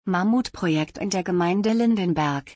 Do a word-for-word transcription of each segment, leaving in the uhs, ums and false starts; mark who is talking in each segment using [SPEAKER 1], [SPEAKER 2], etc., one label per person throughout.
[SPEAKER 1] Mammutprojekt in der Gemeinde Lindenberg.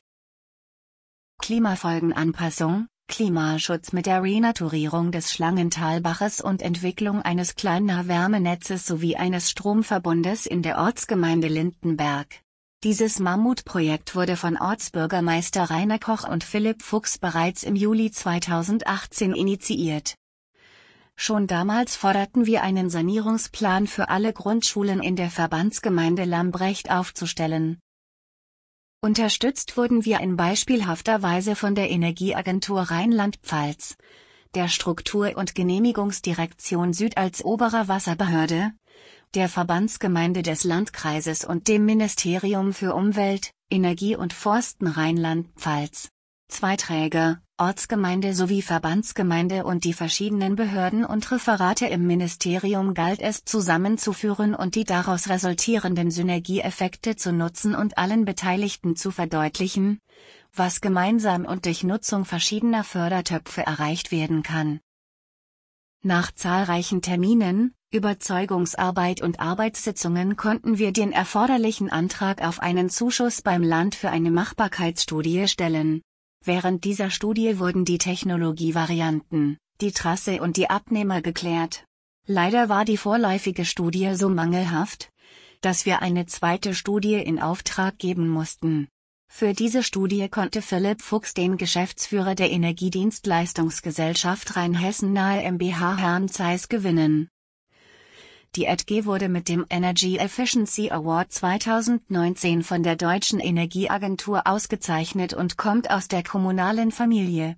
[SPEAKER 1] Klimafolgenanpassung, Klimaschutz mit der Renaturierung des Schlangentalbaches und Entwicklung eines Kleinnahwärmenetzes sowie eines Stromverbundes in der Ortsgemeinde Lindenberg. Dieses Mammutprojekt wurde von Ortsbürgermeister Rainer Koch und Philipp Fuchs bereits im Juli zweitausendachtzehn initiiert. Schon damals forderten wir, einen Sanierungsplan für alle Grundschulen in der Verbandsgemeinde Lambrecht aufzustellen. Unterstützt wurden wir in beispielhafter Weise von der Energieagentur Rheinland-Pfalz, der Struktur- und Genehmigungsdirektion Süd als oberer Wasserbehörde, der Verbandsgemeinde des Landkreises und dem Ministerium für Umwelt, Energie und Forsten Rheinland-Pfalz. Zwei Träger, Ortsgemeinde sowie Verbandsgemeinde und die verschiedenen Behörden und Referate im Ministerium galt es zusammenzuführen und die daraus resultierenden Synergieeffekte zu nutzen und allen Beteiligten zu verdeutlichen, was gemeinsam und durch Nutzung verschiedener Fördertöpfe erreicht werden kann. Nach zahlreichen Terminen, Überzeugungsarbeit und Arbeitssitzungen konnten wir den erforderlichen Antrag auf einen Zuschuss beim Land für eine Machbarkeitsstudie stellen. Während dieser Studie wurden die Technologievarianten, die Trasse und die Abnehmer geklärt. Leider war die vorläufige Studie so mangelhaft, dass wir eine zweite Studie in Auftrag geben mussten. Für diese Studie konnte Philipp Fuchs den Geschäftsführer der Energiedienstleistungsgesellschaft Rheinhessen Nahe GmbH Herrn Zeiss gewinnen. Die E D G wurde mit dem Energy Efficiency Award zweitausendneunzehn von der Deutschen Energieagentur ausgezeichnet und kommt aus der kommunalen Familie.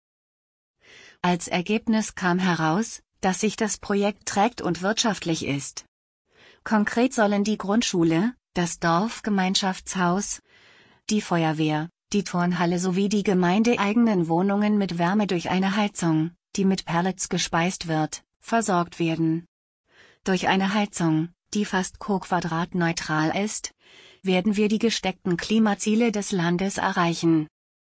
[SPEAKER 1] Als Ergebnis kam heraus, dass sich das Projekt trägt und wirtschaftlich ist. Konkret sollen die Grundschule, das Dorfgemeinschaftshaus, die Feuerwehr, die Turnhalle sowie die gemeindeeigenen Wohnungen mit Wärme durch eine Heizung, die mit Pellets gespeist wird, versorgt werden. Durch eine Heizung, die fast co-quadratneutral ist, werden wir die gesteckten Klimaziele des Landes erreichen.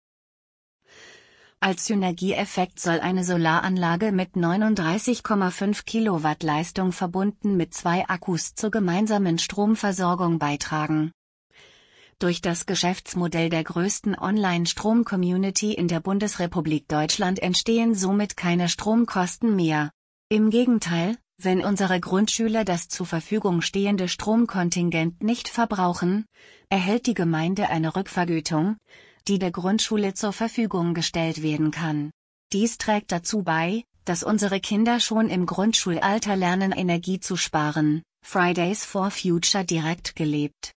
[SPEAKER 1] Als Synergieeffekt soll eine Solaranlage mit neununddreißig Komma fünf Kilowatt Leistung verbunden mit zwei Akkus zur gemeinsamen Stromversorgung beitragen. Durch das Geschäftsmodell der größten Online-Strom-Community in der Bundesrepublik Deutschland entstehen somit keine Stromkosten mehr. Im Gegenteil, wenn unsere Grundschüler das zur Verfügung stehende Stromkontingent nicht verbrauchen, erhält die Gemeinde eine Rückvergütung, die der Grundschule zur Verfügung gestellt werden kann. Dies trägt dazu bei, dass unsere Kinder schon im Grundschulalter lernen, Energie zu sparen. Fridays for Future direkt gelebt.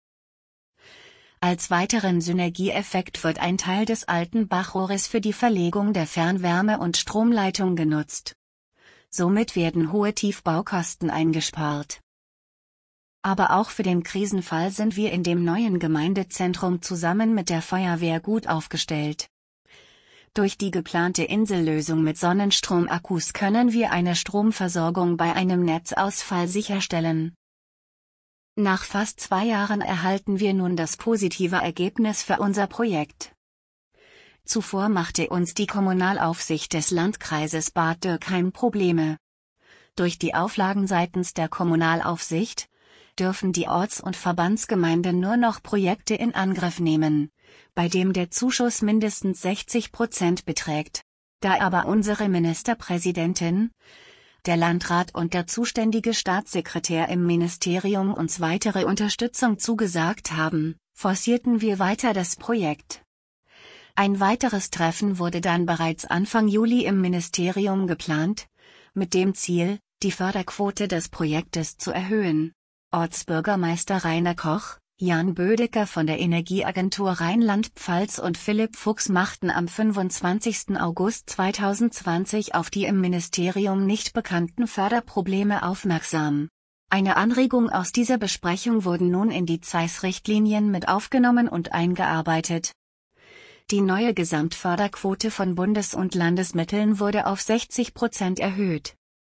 [SPEAKER 1] Als weiteren Synergieeffekt wird ein Teil des alten Bachrohres für die Verlegung der Fernwärme- und Stromleitung genutzt. Somit werden hohe Tiefbaukosten eingespart. Aber auch für den Krisenfall sind wir in dem neuen Gemeindezentrum zusammen mit der Feuerwehr gut aufgestellt. Durch die geplante Insellösung mit Sonnenstromakkus können wir eine Stromversorgung bei einem Netzausfall sicherstellen. Nach fast zwei Jahren erhalten wir nun das positive Ergebnis für unser Projekt. Zuvor machte uns die Kommunalaufsicht des Landkreises Bad Dürkheim Probleme. Durch die Auflagen seitens der Kommunalaufsicht dürfen die Orts- und Verbandsgemeinden nur noch Projekte in Angriff nehmen, bei dem der Zuschuss mindestens sechzig Prozent beträgt. Da aber unsere Ministerpräsidentin, der Landrat und der zuständige Staatssekretär im Ministerium uns weitere Unterstützung zugesagt haben, forcierten wir weiter das Projekt. Ein weiteres Treffen wurde dann bereits Anfang Juli im Ministerium geplant, mit dem Ziel, die Förderquote des Projektes zu erhöhen. Ortsbürgermeister Rainer Koch, Jan Bödecker von der Energieagentur Rheinland-Pfalz und Philipp Fuchs machten am fünfundzwanzigsten August zweitausendzwanzig auf die im Ministerium nicht bekannten Förderprobleme aufmerksam. Eine Anregung aus dieser Besprechung wurden nun in die Zeiss-Richtlinien mit aufgenommen und eingearbeitet. Die neue Gesamtförderquote von Bundes- und Landesmitteln wurde auf sechzig Prozent erhöht.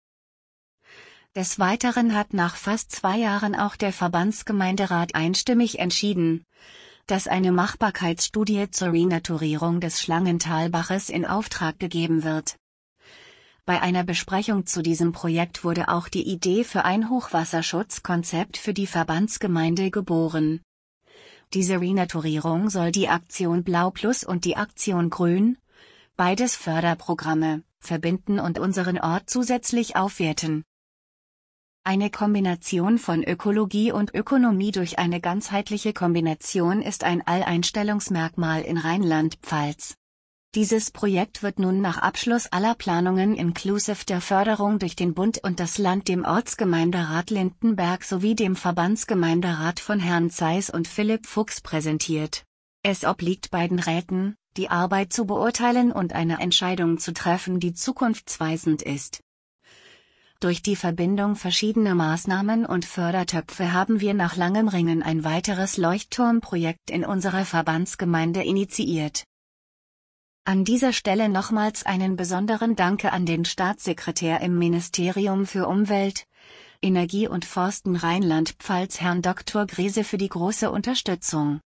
[SPEAKER 1] Des Weiteren hat nach fast zwei Jahren auch der Verbandsgemeinderat einstimmig entschieden, dass eine Machbarkeitsstudie zur Renaturierung des Schlangentalbaches in Auftrag gegeben wird. Bei einer Besprechung zu diesem Projekt wurde auch die Idee für ein Hochwasserschutzkonzept für die Verbandsgemeinde geboren. Diese Renaturierung soll die Aktion Blau Plus und die Aktion Grün, beides Förderprogramme, verbinden und unseren Ort zusätzlich aufwerten. Eine Kombination von Ökologie und Ökonomie durch eine ganzheitliche Kombination ist ein Alleinstellungsmerkmal in Rheinland-Pfalz. Dieses Projekt wird nun nach Abschluss aller Planungen inklusive der Förderung durch den Bund und das Land dem Ortsgemeinderat Lindenberg sowie dem Verbandsgemeinderat von Herrn Zeiss und Philipp Fuchs präsentiert. Es obliegt beiden Räten, die Arbeit zu beurteilen und eine Entscheidung zu treffen, die zukunftsweisend ist. Durch die Verbindung verschiedener Maßnahmen und Fördertöpfe haben wir nach langem Ringen ein weiteres Leuchtturmprojekt in unserer Verbandsgemeinde initiiert. An dieser Stelle nochmals einen besonderen Danke an den Staatssekretär im Ministerium für Umwelt, Energie und Forsten Rheinland-Pfalz Herrn Doktor Grese für die große Unterstützung.